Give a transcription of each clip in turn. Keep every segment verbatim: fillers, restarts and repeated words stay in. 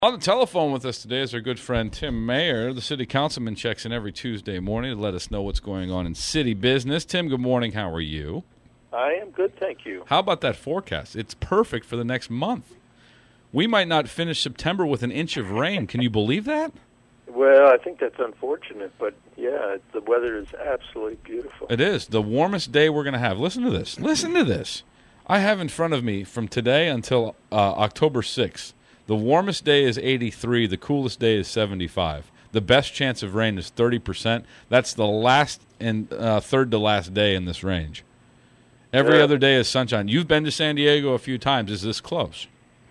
On the telephone with us today is our good friend Tim Mayer. The city councilman checks in every Tuesday morning to let us know what's going on in city business. Tim, good morning. How are you? I am good, thank you. How about that forecast? It's perfect for the next month. We might not finish September with an inch of rain. Can you believe that? Well, I think that's unfortunate, but yeah, the weather is absolutely beautiful. It is. The warmest day we're going to have. Listen to this. Listen to this. I have in front of me from today until uh, October sixth. The warmest day is eighty-three. The coolest day is seventy-five. The best chance of rain is thirty percent. That's the last and uh, third to last day in this range. Every yeah. other day is sunshine. You've been to San Diego a few times. Is this close?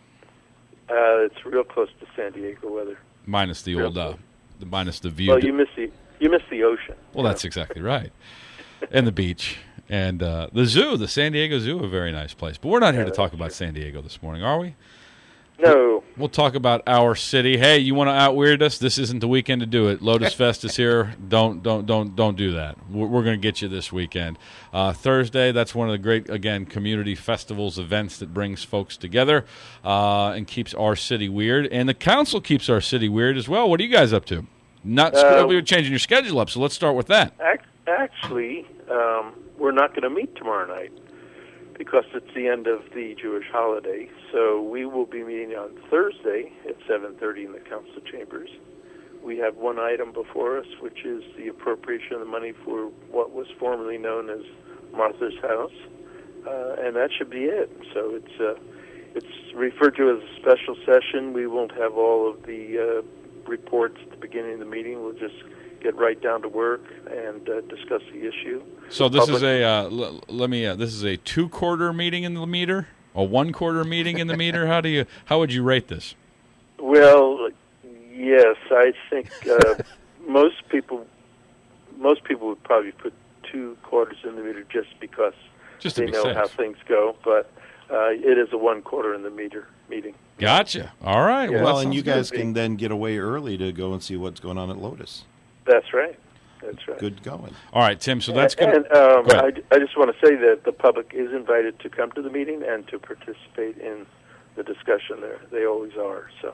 Uh, it's real close to San Diego weather. Minus the real old, uh, the minus the view. Well, you miss the you miss the ocean. Well, that's exactly right. And the beach and uh, the zoo, the San Diego Zoo, a very nice place. But we're not here yeah, to talk about true. San Diego this morning, are we? No. We'll talk about our city. Hey, you want to out-weird us? This isn't the weekend to do it. Lotus Fest is here. Don't don't don't don't do that. We're, we're going to get you this weekend. Uh, Thursday, that's one of the great, again, community festivals, events that brings folks together uh, and keeps our city weird. And the council keeps our city weird as well. What are you guys up to? Not Uh, we were changing your schedule up, so let's start with that. Ac- actually, um, we're not going to meet tomorrow night because it's the end of the Jewish holiday. So we will be meeting on Thursday at seven thirty in the council chambers. We have one item before us, which is the appropriation of the money for what was formerly known as Martha's House, uh, and that should be it. So it's uh, it's referred to as a special session. We won't have all of the uh, reports at the beginning of the meeting. We'll just get right down to work and uh, discuss the issue. So this Public- is a uh, l- let me uh, this is a two quarter meeting in the meter, a one quarter meeting in the meter. How do you how would you rate this? Well, yes, I think uh, most people most people would probably put two quarters in the meter just because Just to they be know safe. how things go. But uh, it is a one quarter in the meter meeting. Gotcha. All right. Yeah. Well, Well, that and you sounds guys good. can then get away early to go and see what's going on at Lotus. That's right. That's right. Good going. good. All right, Tim. So that's and, good. And um, Go I, ahead. I just want to say that the public is invited to come to the meeting and to participate in the discussion there. They always are. So,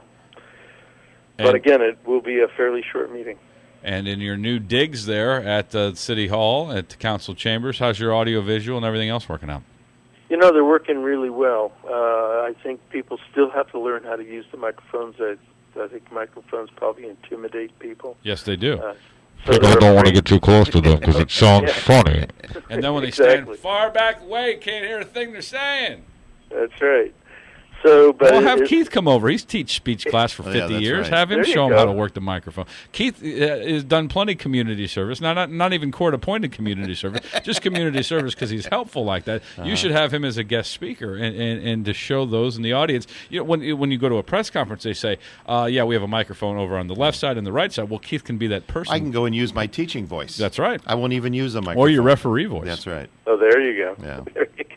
And, but again, it will be a fairly short meeting. and in your new digs there at uh, City Hall, at the council chambers, how's your audio visual and everything else working out? You know, they're working really well. Uh, I think people still have to learn how to use the microphones. I, I think microphones probably intimidate people. Yes, they do. Uh, so People they're don't want to afraid- get too close to them because it sounds Yeah. funny. And then when they Exactly. stand far back away, can't hear a thing they're saying. That's right. So, but Well, it- have it- Keith come over. He's teach speech class for Oh, yeah, fifty that's years. right. Have him There you show him go. how to work the microphone. Keith uh, has done plenty of community service. Not not, not even court-appointed community service, just community service because he's helpful like that. Uh-huh. You should have him as a guest speaker and, and, and to show those in the audience. You know, when when you go to a press conference, they say, uh, yeah, we have a microphone over on the left side and the right side. Well, Keith can be that person. I can go and use my teaching voice. That's right. I won't even use a microphone. Or your referee voice. That's right. Oh, there you go. Yeah. There you go.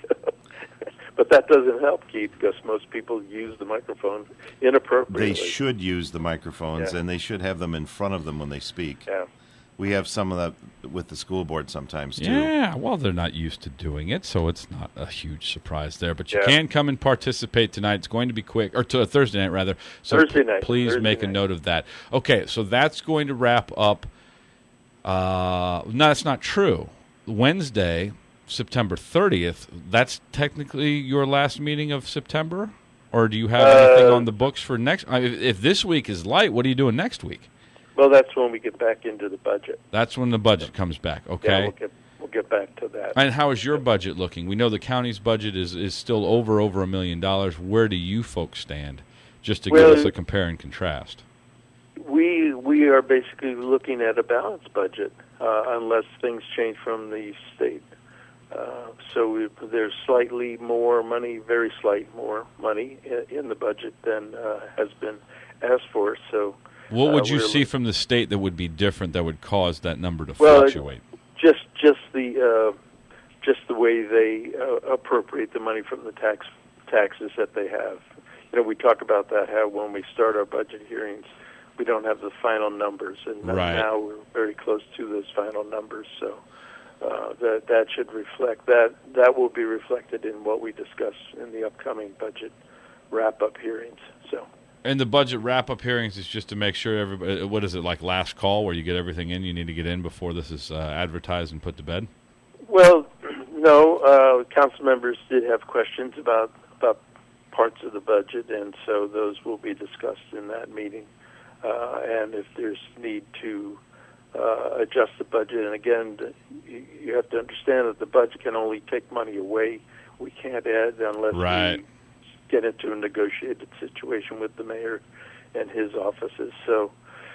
But that doesn't help, Keith, because most people use the microphone inappropriately. They should use the microphones, Yeah. and they should have them in front of them when they speak. Yeah. We have some of that with the school board sometimes, too. Yeah, well, they're not used to doing it, so it's not a huge surprise there. But you Yeah. can come and participate tonight. It's going to be quick, or to, Thursday night, rather. So Thursday p- night. please Thursday make a night. note of that. Okay, so that's going to wrap up. Uh, no, that's not true. Wednesday, September thirtieth, that's technically your last meeting of September? Or do you have anything Uh, on the books for next? I mean, if this week is light, what are you doing next week? Well, that's when we get back into the budget. That's when the budget comes back, Yeah, okay? we'll get we'll get back to that. And how is your budget looking? We know the county's budget is, is still over over a million dollars. Where do you folks stand? Just to Well, give us a compare and contrast. We we are basically looking at a balanced budget uh, unless things change from the state. Uh, so we, there's slightly more money, very slight more money in, in the budget than uh, has been asked for. So What would uh, you we're see from the state that would be different that would cause that number to Well, fluctuate? just just the uh, just the way they uh, appropriate the money from the tax taxes that they have. You know, we talk about that how when we start our budget hearings, we don't have the final numbers, and Right. now we're very close to those final numbers. So uh, that that should reflect that that will be reflected in what we discuss in the upcoming budget wrap-up hearings. So And the budget wrap-up hearings is just to make sure everybody, what is it, like last call where you get everything in you need to get in before this is uh, advertised and put to bed? Well, no, uh, council members did have questions about, about parts of the budget, and so those will be discussed in that meeting. Uh, and if there's need to uh, adjust the budget, and again, you, you have to understand that the budget can only take money away. We can't add unless right. we get into a negotiated situation with the mayor and his offices. So,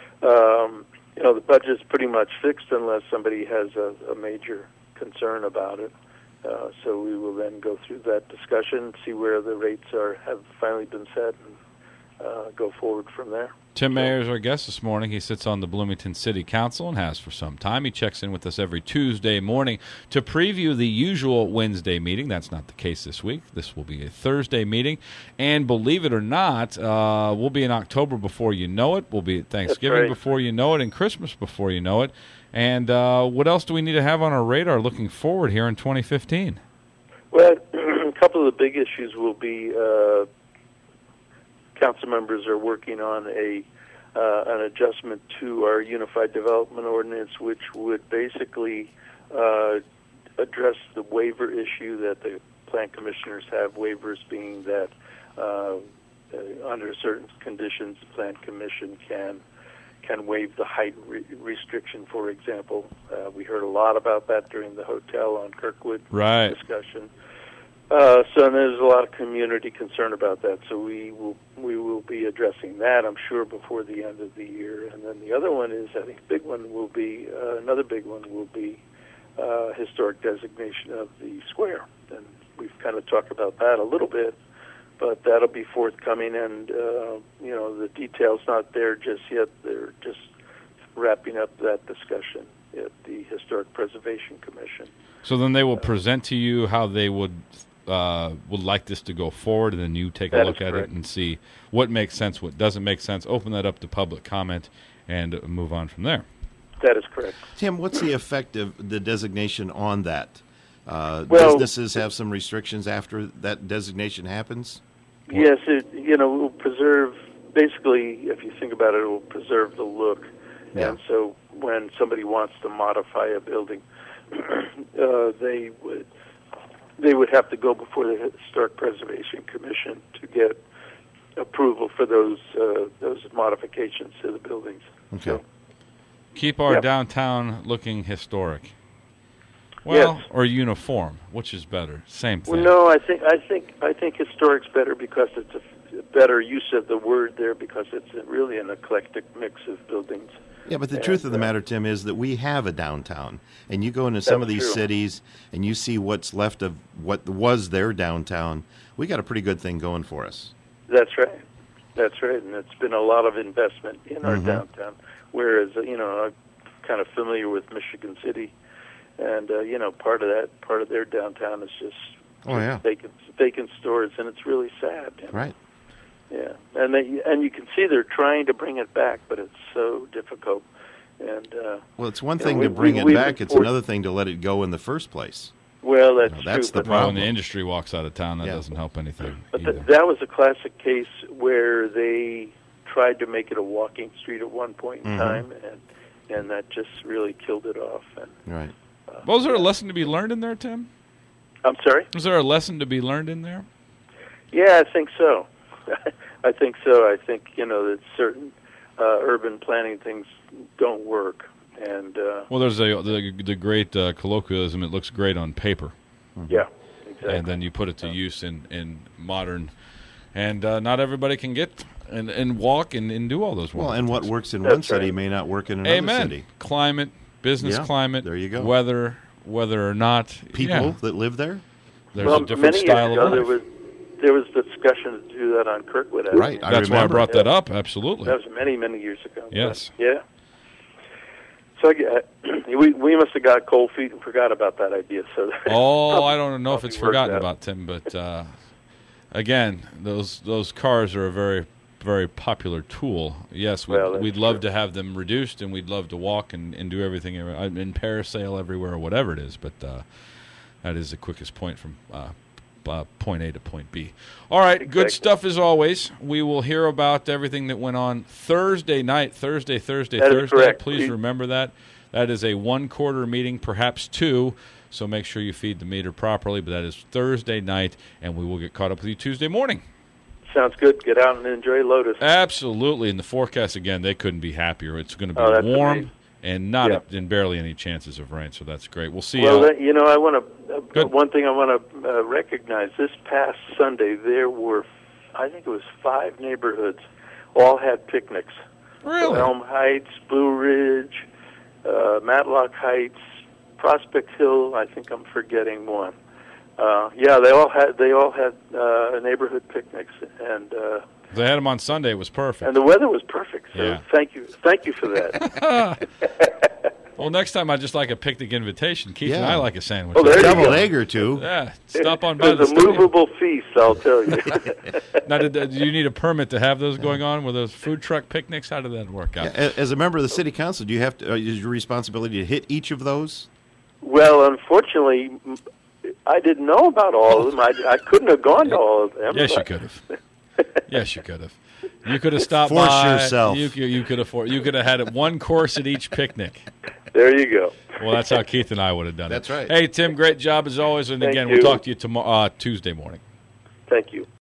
um, you know, the budget is pretty much fixed unless somebody has a, a major concern about it. Uh, so we will then go through that discussion, see where the rates are have finally been set, and uh, go forward from there. Tim Mayer is our guest this morning. He sits on the Bloomington City Council and has for some time. He checks in with us every Tuesday morning to preview the usual Wednesday meeting. That's not the case this week. This will be a Thursday meeting. And believe it or not, uh, we'll be in October before you know it. We'll be at Thanksgiving right. before you know it and Christmas before you know it. And uh, what else do we need to have on our radar looking forward here in twenty fifteen? Well, a couple of the big issues will be uh, council members are working on a uh, an adjustment to our Unified Development Ordinance, which would basically uh, address the waiver issue that the plan commissioners have. Waivers being that uh, uh, under certain conditions, the plan commission can can waive the height re- restriction, for example. Uh, we heard a lot about that during the hotel on Kirkwood right. discussion. Uh, so there's a lot of community concern about that. So we will we will be addressing that, I'm sure, before the end of the year. And then the other one is, I think, big one will be uh, another big one will be uh, historic designation of the square. And we've kind of talked about that a little bit, but that'll be forthcoming. And uh, you know, the details not there just yet. They're just wrapping up that discussion at the Historic Preservation Commission. So then they will present to you how they would uh, would like this to go forward, and then you take a That look is at correct. it and see what makes sense, what doesn't make sense, open that up to public comment, and move on from there. That is correct. Tim, what's the effect of the designation on that? Uh, Well- businesses have some restrictions after that designation happens? Yes, it you know it will preserve. Basically, if you think about it, it will preserve the look. Yeah. And so, when somebody wants to modify a building, uh, they would they would have to go before the Historic Preservation Commission to get approval for those uh, those modifications to the buildings. Okay. So, Keep our Yep. downtown looking historic. Well, Yes. or uniform, which is better? Same thing. well, no, I think I think I think historic's better because it's a f- better use of the word there because it's really an eclectic mix of buildings. Yeah, but the And, truth of the uh, matter, Tim, is that we have a downtown. And you go into some That's of these true. cities and you see what's left of what was their downtown. We got a pretty good thing going for us. That's right. That's right, and it's been a lot of investment in our Mhm. downtown. Whereas, uh, you know, I'm kind of familiar with Michigan City, and uh, you know, part of that, part of their downtown is just Oh, yeah. vacant, vacant stores, and it's really sad. you know? Right. Yeah, and they and you can see they're trying to bring it back, but it's so difficult. And uh, Well, it's one Yeah, thing we- to bring we- it we've back. It's enforced- another thing to let it go in the first place. well, that's No, that's true. the but- Well, when problem. the industry walks out of town, that Yeah. doesn't help anything But either. th- that was a classic case where they tried to make it a walking street at one point in Mhm. time, and and that just really killed it off. And Right. uh, Well, is there a lesson to be learned in there, Tim? I'm sorry. Is there a lesson to be learned in there? Yeah, I think so. I think so. I think you know that certain uh, urban planning things don't work, and uh, Well, there's a the, the great uh, colloquialism. It looks great on paper, yeah, exactly. and then you put it to use in, in modern. And uh, not everybody can get and, and walk and, and do all those. Well, wonderful and what things. works in That's one city right. may not work in another Amen. city. Climate, business Yeah, climate. there you go. Weather, whether or not People yeah, that live there? there's well, a different many style years ago of there life. was there was discussion to do that on Kirkwood Avenue. Right. I That's why I remember. brought that up. Absolutely. That was many many years ago. But, Yes. yeah. So I get- we we must have got cold feet and forgot about that idea. So Oh, I don't know if probably it's worked forgotten out. about, Tim, but uh, again, those those cars are a very very popular tool. Yes, we'd, Well, that's we'd love true. to have them reduced, and we'd love to walk and, and do everything in in parasail everywhere or whatever it is. But uh, that is the quickest point from uh, uh, point A to point B. All right, Exactly. good stuff as always. We will hear about everything that went on Thursday night, Thursday, Thursday, That is Thursday. correct. Please Please. remember that. That is a one-quarter meeting, perhaps two, so make sure you feed the meter properly. But that is Thursday night, and we will get caught up with you Tuesday morning. Sounds good. Get out and enjoy Lotus. Absolutely. In the forecast, again, they couldn't be happier. It's going to be Oh, that's warm amazing. and not Yeah. and barely any chances of rain, so that's great. We'll see Well, you. that, you know, I want to. Uh, Good. one thing I want to uh, recognize. This past Sunday, there were, I think it was five neighborhoods, all had picnics. Really? Elm Heights, Blue Ridge, uh, Matlock Heights, Prospect Hill. I think I'm forgetting one. Uh, yeah, they all had they all had uh, neighborhood picnics, and uh, They had them on Sunday. It was perfect. and the weather was perfect. So Yeah. thank you, thank you for that. Well, next time I'd just like a picnic invitation. Keith and Yeah. I like a sandwich. Oh, there you Deviled go. egg or two. Yeah, stop on by It the was a stadium. movable feast, I'll tell you. Now, did, do you need a permit to have those going on? Were those food truck picnics? How did that work out? A- As a member of the city council, do you have to? Uh, is your responsibility to hit each of those? Well, unfortunately, m- I didn't know about all of them. I, I couldn't have gone to all of them. Yes, you but- could have. Yes, you could have. You could have stopped Force by. yourself. You, could- you could have. You could have had it one course at each picnic. There you go. Well, that's how Keith and I would have done That's it. right. Hey, Tim, great job as always. And Thank again, you. we'll talk to you tomorrow, uh, Tuesday morning. Thank you.